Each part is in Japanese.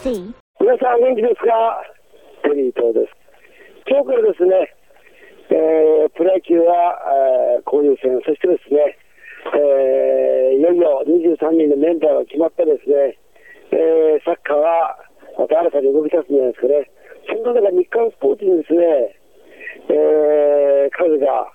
C. 皆さん元気ですか？テリー東です。今日からですね、プロ野球は交流戦、そしてですね、いよいよ23人のメンバーが決まってですね、サッカーはまた新たに動き出すんじゃないですかね。その中で日刊スポーツにですね、数が、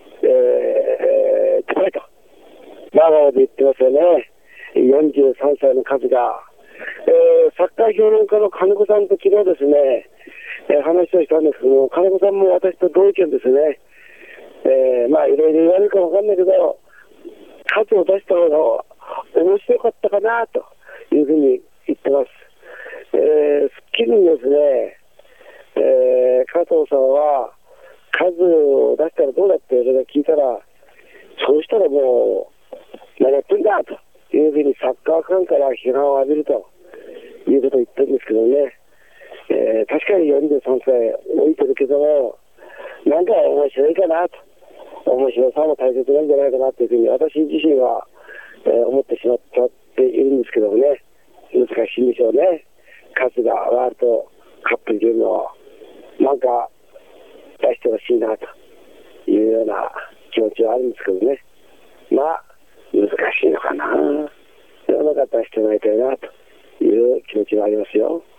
高いと長野で言ってますよね。43歳の数が、サッカー評論家の金子さんと昨日ですね、話をしたんですけども、金子さんも私と同意見ですね。まあいろいろ言われるかわかんないけど、数を出した方が面白かったかなというふうに言ってます。スッキリにですね、加藤さんは数を出したらどうだって聞いたら、そうしたらもう何やってんだというふうにサッカーファンから批判を浴びるということを言ってるんですけどね、確かに43歳置いてるけども、なんか面白いかなと、面白さも大切なんじゃないかなというふうに私自身は、思ってしまっているんですけどもね、難しいんでしょうね。数がワールドカップに出るのをなんか出してほしいなというような気持ちはあるんですけどね。まあ難しいのかな。世の中出してもらいたいなという気持ちはありますよ。